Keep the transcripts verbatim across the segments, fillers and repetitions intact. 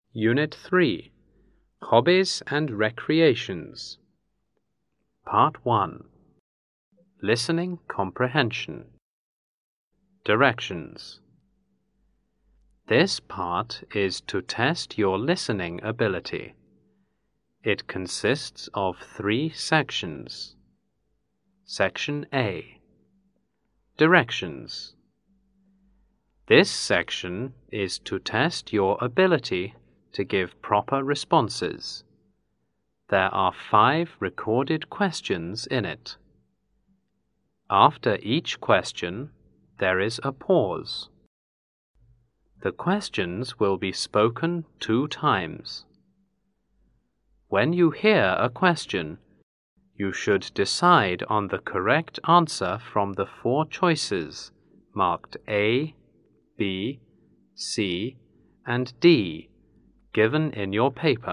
Unit three, Hobbies and Recreations. Part one, Listening Comprehension. Directions. This part is to test your listening ability. It consists of three sections. Section A. Directions. This section is to test your ability to give proper responses. There are five recorded questions in it. After each question, there is a pause. The questions will be spoken two times. When you hear a question, you should decide on the correct answer from the four choices marked A, B, C, and D given in your paper.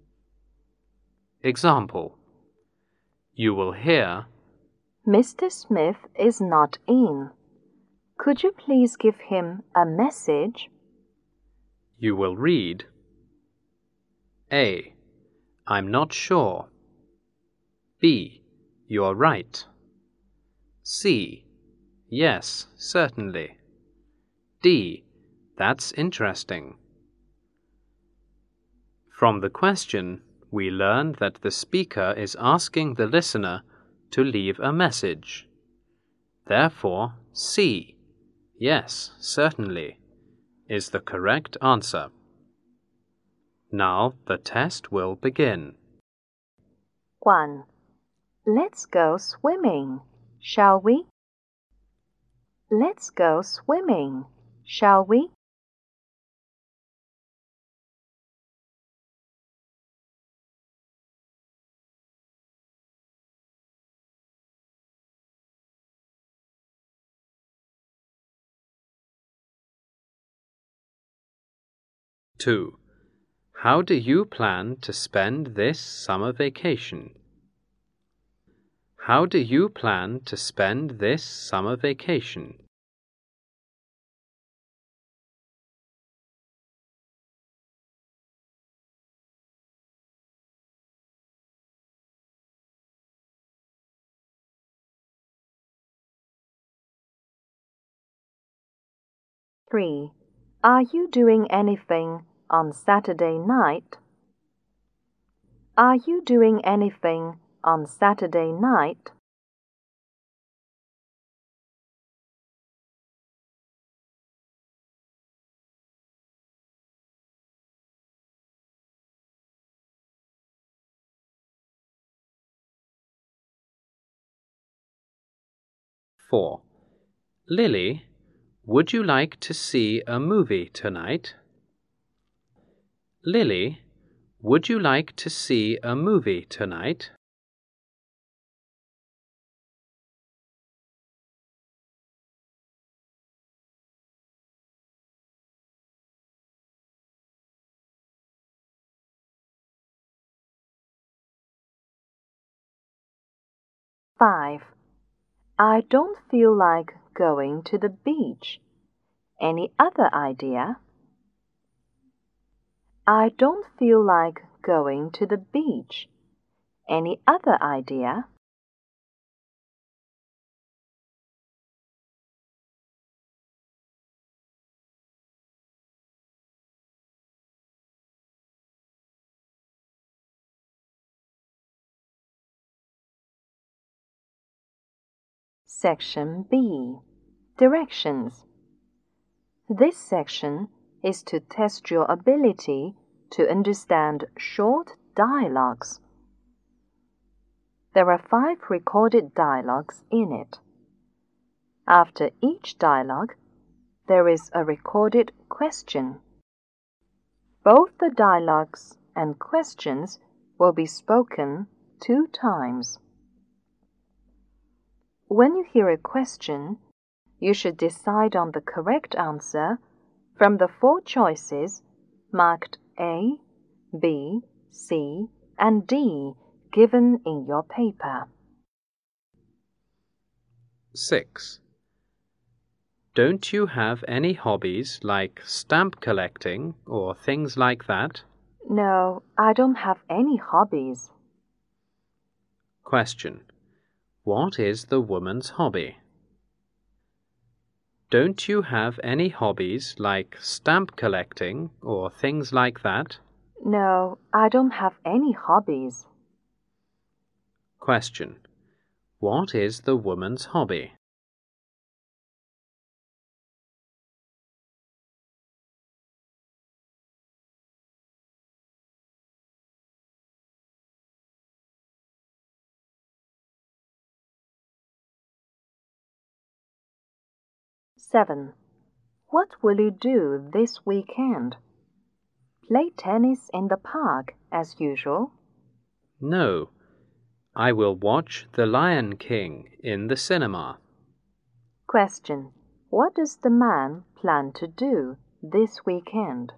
Example: you will hear, Mister Smith is not in. Could you please give him a message? You will read, A. I'm not sure. B. You're right. C. Yes, certainly. D. That's interesting. From the question, we learn that the speaker is asking the listener to leave a message. Therefore, C. Yes, certainly, is the correct answer. Now the test will begin. one. Let's go swimming, shall we? Let's go swimming, shall we? two. How do you plan to spend this summer vacation? How do you plan to spend this summer vacation? three. Are you doing anything on Saturday night? Are you doing anything on Saturday night? four. Lily, would you like to see a movie tonight? Lily, would you like to see a movie tonight? five. I don't feel like going to the beach. Any other idea? I don't feel like going to the beach. Any other idea? Section B. Directions. This section is to test your ability to understand short dialogues. There are five recorded dialogues in it. After each dialogue, there is a recorded question. Both the dialogues and questions will be spoken two times. When you hear a question, you should decide on the correct answer from the four choices marked A, B, C, and D given in your paper. six. Don't you have any hobbies like stamp collecting or things like that? No, I don't have any hobbies. Question. What is the woman's hobby? Don't you have any hobbies like stamp collecting or things like that? No, I don't have any hobbies. Question. What is the woman's hobby? seven. What will you do this weekend? Play tennis in the park as usual? No. I will watch The Lion King in the cinema. Question. What does the man plan to do this weekend?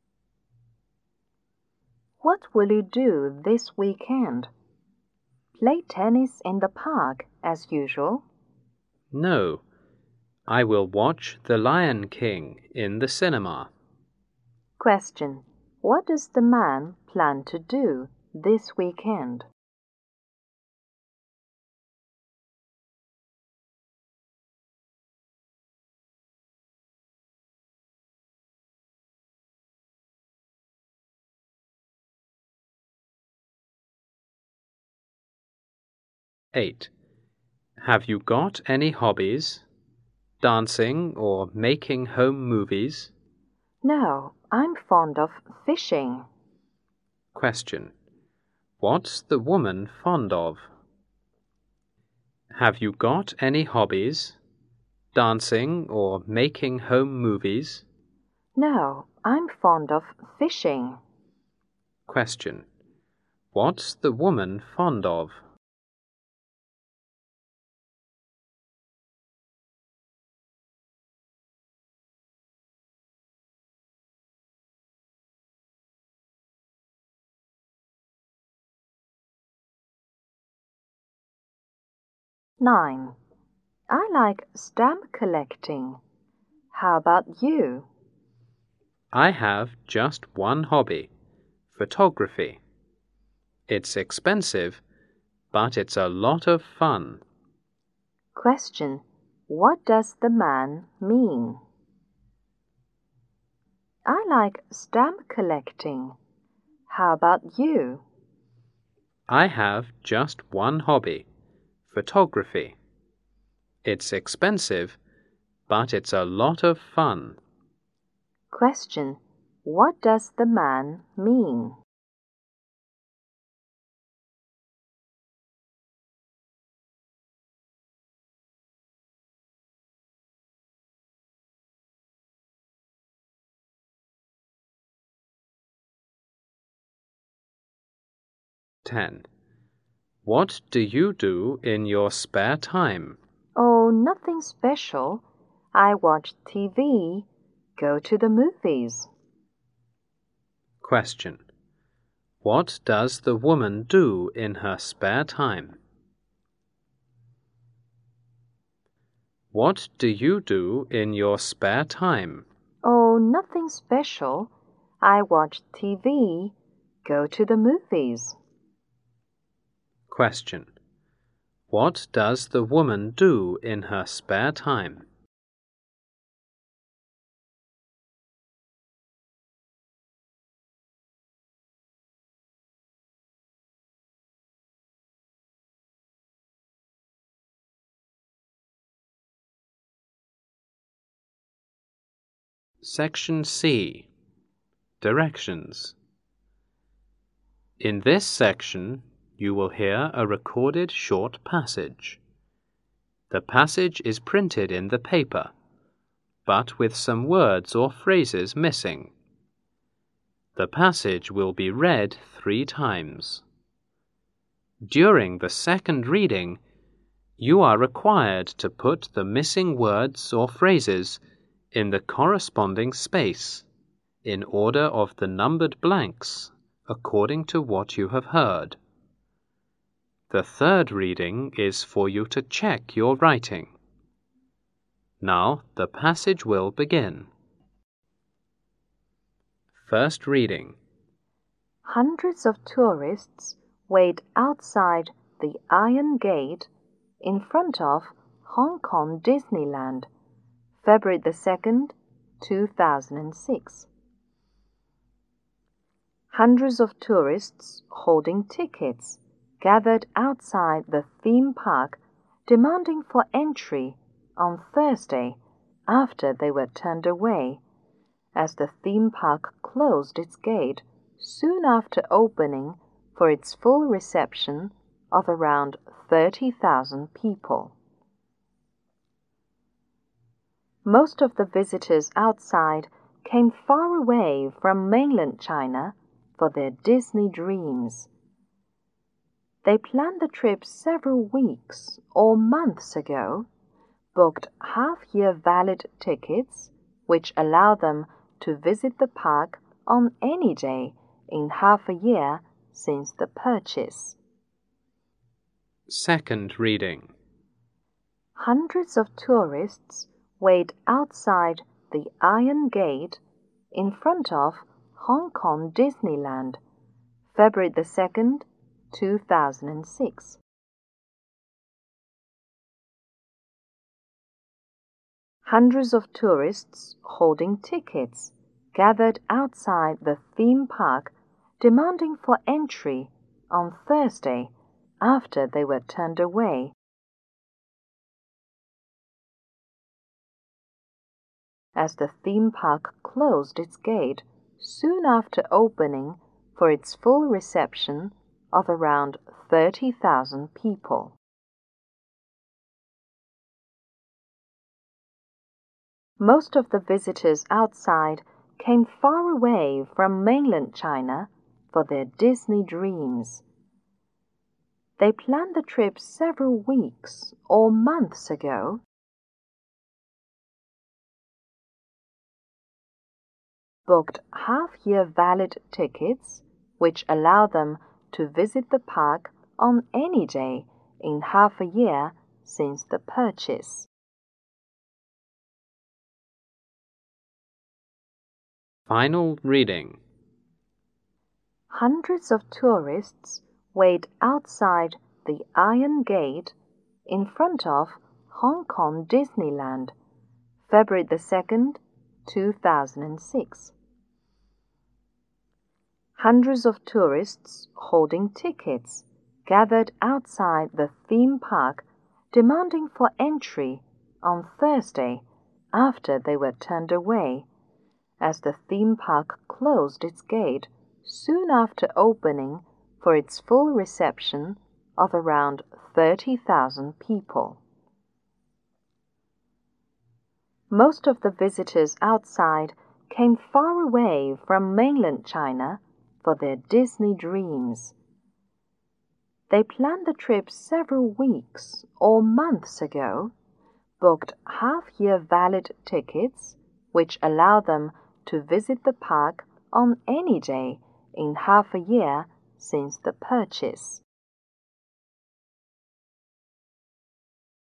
What will you do this weekend? Play tennis in the park as usual? No. I will watch The Lion King in the cinema. Question. What does the man plan to do this weekend? eight. Have you got any hobbies? Dancing or making home movies? No, I'm fond of fishing. Question. What's the woman fond of? Have you got any hobbies? Dancing or making home movies? No, I'm fond of fishing. Question. What's the woman fond of? nine. I like stamp collecting. How about you? I have just one hobby, photography. It's expensive, but it's a lot of fun. Question. What does the man mean? I like stamp collecting. How about you? I have just one hobby, photography. It's expensive, but it's a lot of fun. Question. What does the man mean? ten. What do you do in your spare time? Oh, nothing special. I watch T V, go to the movies. Question. What does the woman do in her spare time? What do you do in your spare time? Oh, nothing special. I watch T V, go to the movies. Question. What does the woman do in her spare time? Section C. Directions. In this section, you will hear a recorded short passage. The passage is printed in the paper, but with some words or phrases missing. The passage will be read three times. During the second reading, you are required to put the missing words or phrases in the corresponding space, in order of the numbered blanks, according to what you have heard. The third reading is for you to check your writing. Now the passage will begin. First reading. Hundreds of tourists wait outside the Iron Gate in front of Hong Kong Disneyland, February the second, two thousand six. Hundreds of tourists holding tickets gathered outside the theme park demanding for entry on Thursday after they were turned away, as the theme park closed its gate soon after opening for its full reception of around thirty thousand people. Most of the visitors outside came far away from mainland China for their Disney dreams. They planned the trip several weeks or months ago, booked half-year valid tickets, which allow them to visit the park on any day in half a year since the purchase. Second reading. Hundreds of tourists wait outside the Iron Gate in front of Hong Kong Disneyland, February the second, two thousand six. Hundreds of tourists holding tickets gathered outside the theme park demanding for entry on Thursday after they were turned away. As the theme park closed its gate soon after opening for its full reception of around thirty thousand people. Most of the visitors outside came far away from mainland China for their Disney dreams. They planned the trip several weeks or months ago. Booked half-year valid tickets, which allow them to visit the park on any day in half a year since the purchase. Final reading. Hundreds of tourists wait outside the Iron Gate in front of Hong Kong Disneyland, February the second, two thousand six. Hundreds of tourists holding tickets gathered outside the theme park demanding for entry on Thursday after they were turned away, as the theme park closed its gate soon after opening for its full reception of around thirty thousand people. Most of the visitors outside came far away from mainland China for their Disney dreams. They planned the trip several weeks or months ago, booked half-year valid tickets, which allow them to visit the park on any day in half a year since the purchase.